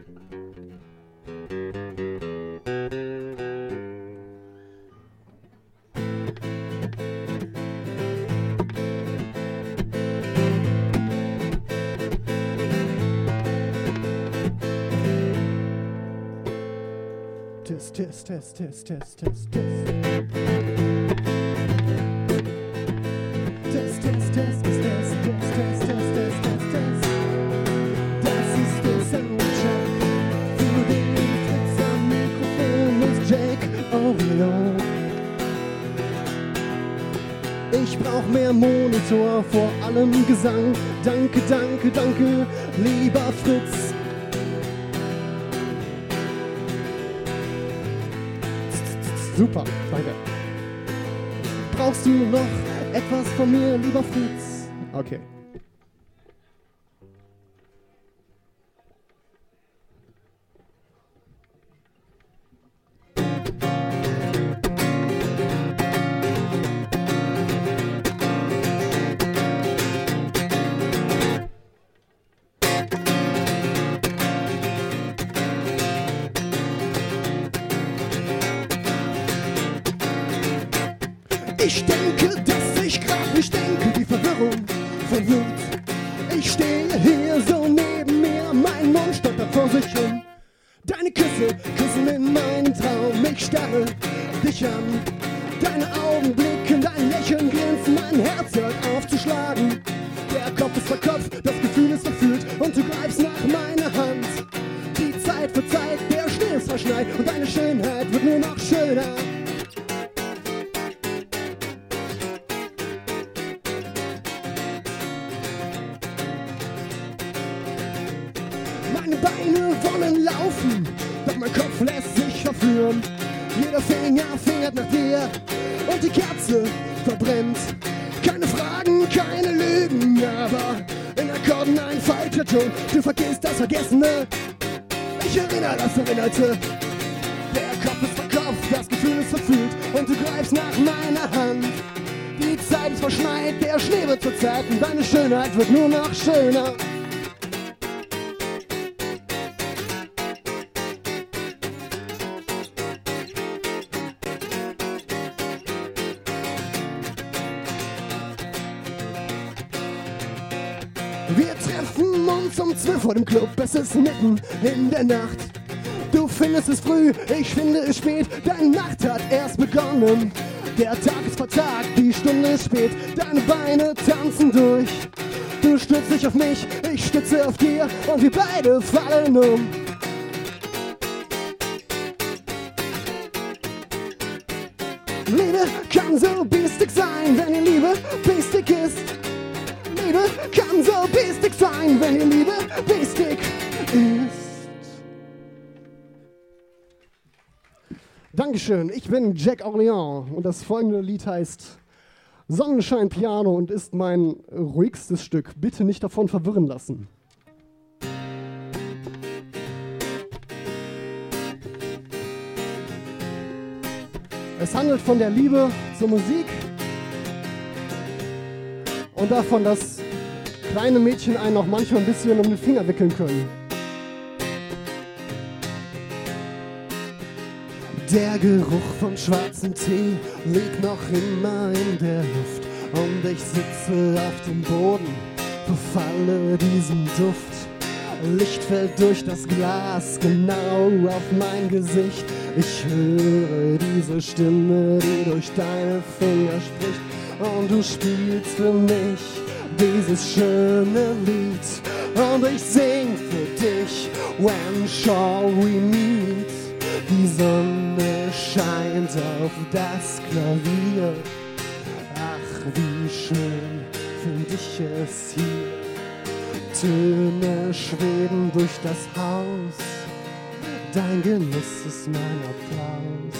Test. Das ist der Soundcheck. Für den Fritz am Mikrofon ist Jack Orion. Ich brauch mehr Monitor, vor allem Gesang. Danke, lieber Fritz. Super, danke. Brauchst du noch etwas von mir, lieber Fritz? Okay. Ich denke, dass ich grad nicht denke, die Verwirrung verwirrt. Ich stehe hier so neben mir, mein Mund stottert vor sich hin. Deine Küsse küssen in meinen Traum, ich starre dich an. Deine Augen blicken, dein Lächeln grinsen, mein Herz hört auf zu schlagen. Der Kopf ist verkopft, das Gefühl ist verführt und du greifst nach meiner Hand. Die Zeit wird Zeit, der Schnee ist verschneit und deine Schönheit wird nur noch schöner. Meine Beine wollen laufen, doch mein Kopf lässt sich verführen. Jeder Finger fingert nach dir und die Kerze verbrennt. Keine Fragen, keine Lügen, aber in Akkorden ein falscher Ton. Du vergisst das Vergessene, ich erinnere das Erinnerte. Der Kopf ist verkopft, das Gefühl ist verfühlt und du greifst nach meiner Hand. Die Zeit ist verschneit, der Schnee wird zur Zeit und deine Schönheit wird nur noch schöner. Wir treffen uns um 12 vor dem Club, es ist mitten in der Nacht. Du findest es früh, ich finde es spät, deine Nacht hat erst begonnen. Der Tag ist vertagt, die Stunde ist spät, deine Beine tanzen durch. Du stützt dich auf mich, ich stütze auf dir und wir beide fallen um. Liebe kann so biestig sein, wenn die Liebe biestig ist. Liebe kann so biestig sein, wenn die Liebe biestig ist. Dankeschön, ich bin Jack Orleans und das folgende Lied heißt Sonnenschein Piano und ist mein ruhigstes Stück. Bitte nicht davon verwirren lassen. Es handelt von der Liebe zur Musik und davon, dass kleine Mädchen einen auch manchmal ein bisschen um den Finger wickeln können. Der Geruch vom schwarzen Tee liegt noch immer in der Luft und ich sitze auf dem Boden, verfalle diesem Duft. Licht fällt durch das Glas genau auf mein Gesicht. Ich höre diese Stimme, die durch deine Finger spricht. Und du spielst für mich dieses schöne Lied. Und ich sing für dich, when shall we meet? Die Sonne scheint auf das Klavier. Ach, wie schön find ich es hier. Töne schweben durch das Haus. Dein Genuss ist mein Applaus.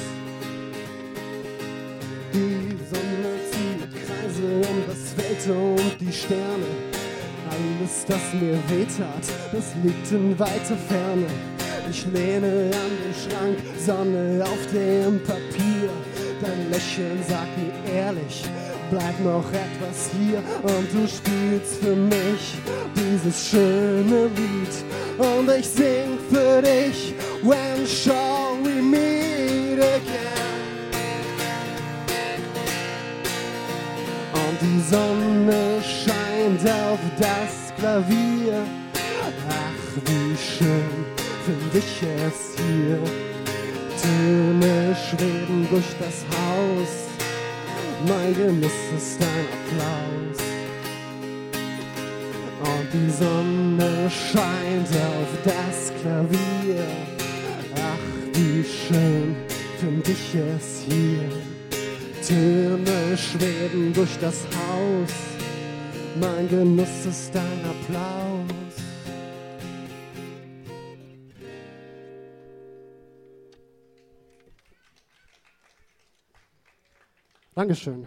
Die Sonne zieht Kreise um das Weltall und die Sterne. Alles, das mir wehtat, das liegt in weiter Ferne. Ich lehne an den Schrank, Sonne auf dem Papier. Dein Lächeln sagt mir ehrlich, bleib noch etwas hier und du spielst für mich dieses schöne Lied. Und ich sing für dich, when shall we meet again? Und die Sonne scheint auf das Klavier. Ach, wie schön find ich es hier. Töne schweben durch das Haus. Mein Genuss ist dein Applaus. Und die Sonne scheint auf das Klavier. Ach, wie schön find ich es hier. Töne schweben durch das Haus. Mein Genuss ist dein Applaus. Dankeschön.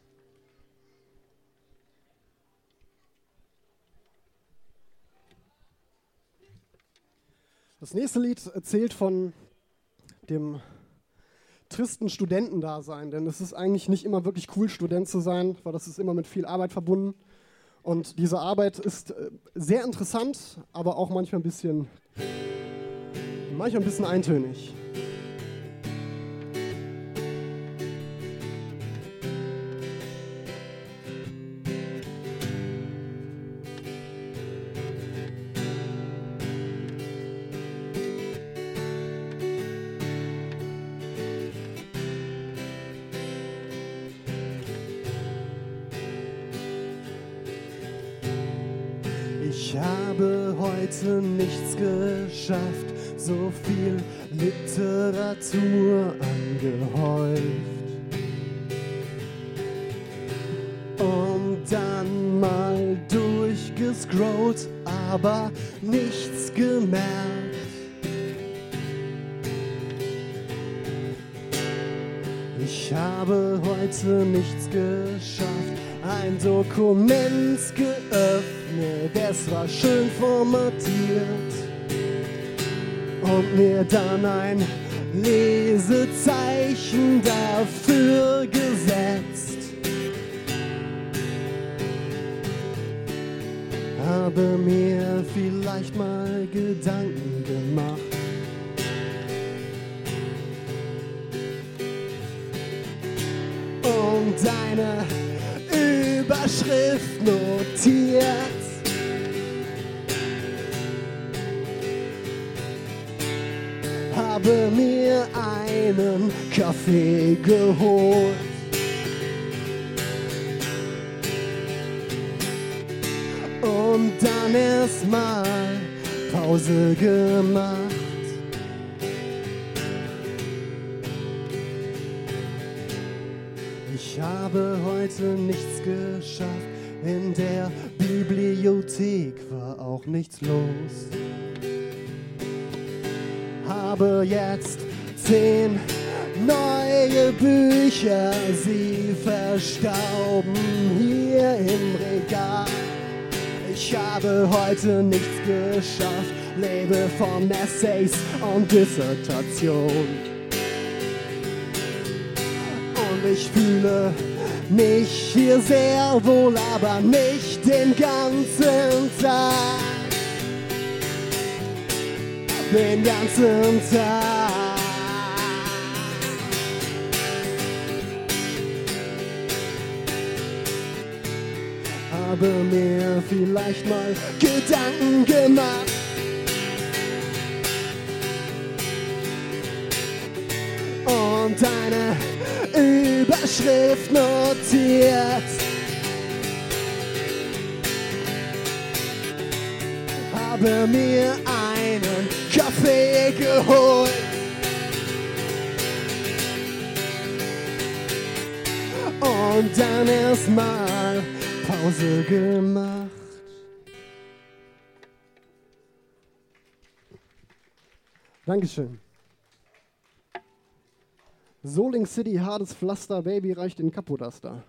Das nächste Lied erzählt von dem tristen Studentendasein, denn es ist eigentlich nicht immer wirklich cool, Student zu sein, weil das ist immer mit viel Arbeit verbunden. Und diese Arbeit ist sehr interessant, aber auch manchmal ein bisschen eintönig. Ich habe heute nichts geschafft, so viel Literatur angehäuft. Und dann mal durchgescrollt, aber nichts gemerkt. Ich habe heute nichts geschafft, ein Dokument geöffnet, es war schön formatiert und mir dann ein Lesezeichen dafür gesetzt. Habe mir vielleicht mal Gedanken gemacht. Und deine Überschrift notiert. Habe mir einen Kaffee geholt. Und dann erstmal Pause gemacht. Ich habe heute nichts geschafft, in der Bibliothek war auch nichts los. Habe jetzt 10 neue Bücher, sie verstauben hier im Regal. Ich habe heute nichts geschafft, lebe von Essays und Dissertation. Und ich fühle mich hier sehr wohl, aber nicht den ganzen Tag. Den ganzen Tag. Habe mir vielleicht mal Gedanken gemacht. Und eine Überschrift notiert. Habe mir einen Kaffee geholt. Und dann erstmal Pause gemacht. Dankeschön. Soling City, hartes Pflaster, Baby reicht in Kapodaster.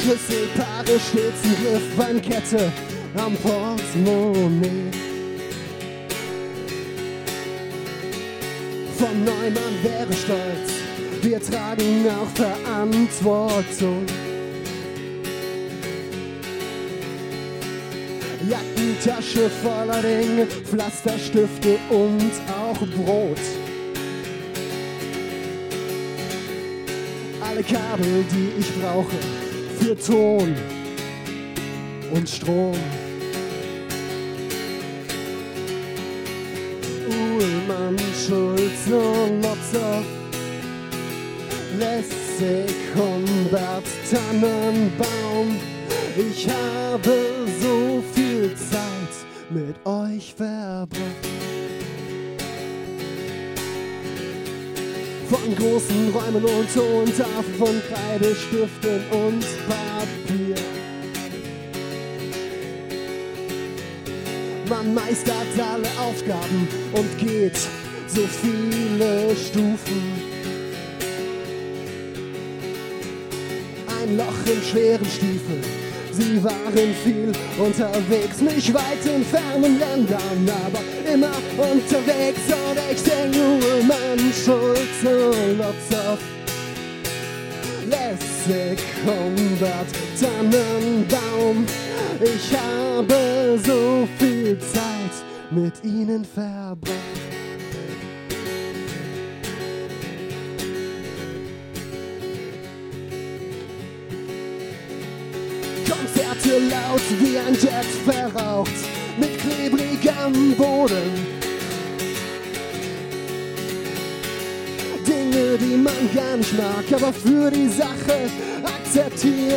Schlüsselpaare stets im Griff, Weinkette am Portemonnaie. Von Neumann wäre stolz, wir tragen auch Verantwortung. Jackentasche voller Dinge, Pflasterstifte und auch Brot. Alle Kabel, die ich brauche für Ton und Strom. Uhlmann, Schulze und Lotzer, Lessig, Humbert, Tannenbaum. Ich habe so viel Zeit mit euch verbracht. Von großen Räumen und Tontafeln, von Kreidestiften und Papier. Man meistert alle Aufgaben und geht so viele Stufen. Ein Loch im schweren Stiefel. Sie waren viel unterwegs, nicht weit in fernen Ländern, aber immer unterwegs. Und ich denke, Uhlmann, Schulze, Lotzer, Lessig, Humbert, Tannenbaum. Ich habe so viel Zeit mit ihnen verbracht. Konzerte laut wie ein Jet verraucht, mit klebrigem Boden. Dinge, die man gar nicht mag, aber für die Sache akzeptiert.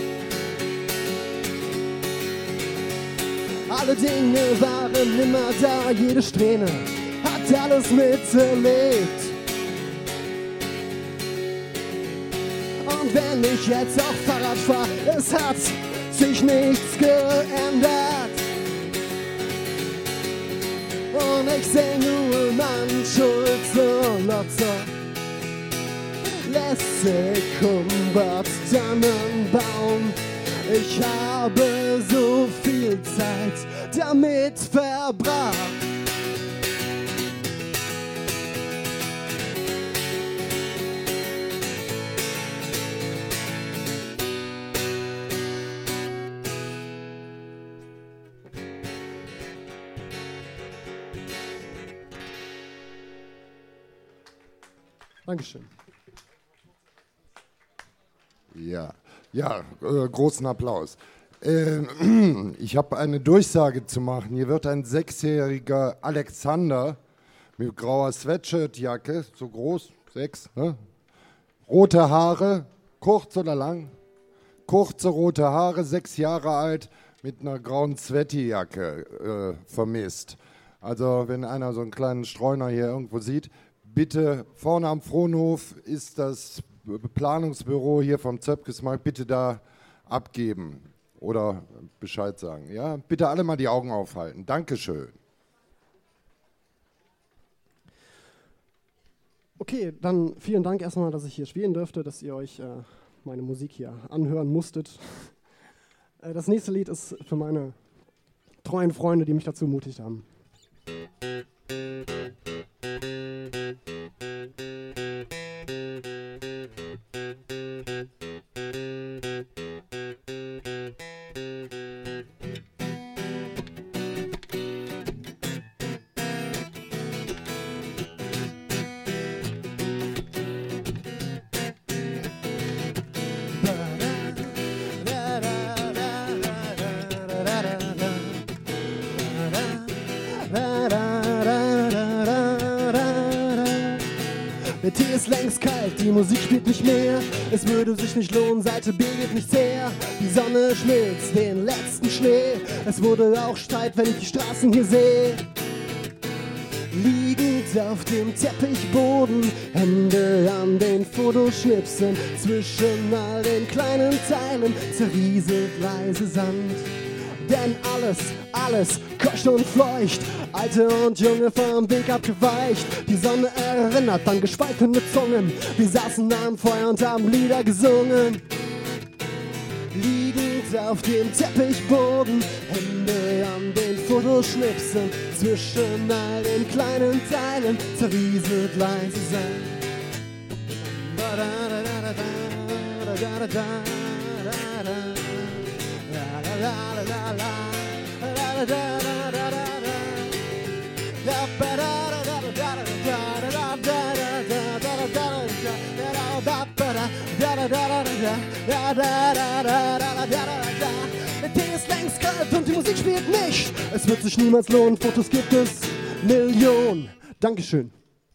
Alle Dinge waren immer da, jede Strähne hat alles miterlebt. Und wenn ich jetzt auch Fahrrad fahre, es hat sich nichts geändert. Und ich sing Uhlmann, Schulze, Lotzer, Lessig, Humbert, Tannenbaum. Ich habe so viel Zeit damit verbracht. Dankeschön. Ja, großen Applaus. Ich habe eine Durchsage zu machen. Hier wird ein 6-jähriger Alexander mit grauer Sweatshirtjacke, so groß, 6, ne? Rote Haare, kurz oder lang? Kurze rote Haare, 6 Jahre alt, mit einer grauen Sweaty-Jacke vermisst. Also wenn einer so einen kleinen Streuner hier irgendwo sieht, bitte vorne am Frohnhof ist das Planungsbüro hier vom Zöpkesmarkt, bitte da abgeben oder Bescheid sagen. Ja, bitte alle mal die Augen aufhalten. Dankeschön. Okay, dann vielen Dank erstmal, dass ich hier spielen durfte, dass ihr euch meine Musik hier anhören musstet. Das nächste Lied ist für meine treuen Freunde, die mich dazu ermutigt haben. Der Tee ist längst kalt, die Musik spielt nicht mehr. Es würde sich nicht lohnen, Seite B geht nichts her. Die Sonne schmilzt den letzten Schnee. Es wurde auch Streit, wenn ich die Straßen hier sehe. Liegend auf dem Teppichboden, Hände an den Fotoschnipseln. Zwischen all den kleinen Teilen zerrieselt leise Sand. Denn alles koscht und fleucht, Alte und Junge vom Weg abgeweicht. Die Sonne erinnert an gespaltene Zungen. Wir saßen am Feuer und haben Lieder gesungen. liegend auf dem Teppichboden, Hände an den Fotoschnipseln, zwischen all den kleinen Teilen zerrieselt leise sein. Der Tee ist längst kalt und die Musik spielt nicht. Es wird sich niemals lohnen, Fotos gibt es Millionen. Dankeschön.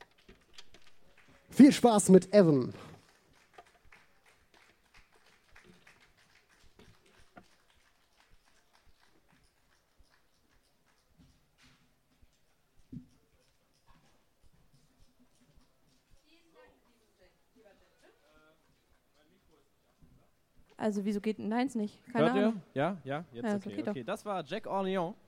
Viel Spaß mit Evan. Also wieso geht denn deins nicht? Keine Hört ihr? Ahnung. Ja, jetzt Ja, so okay. geht doch. Okay, das war Jack Orleans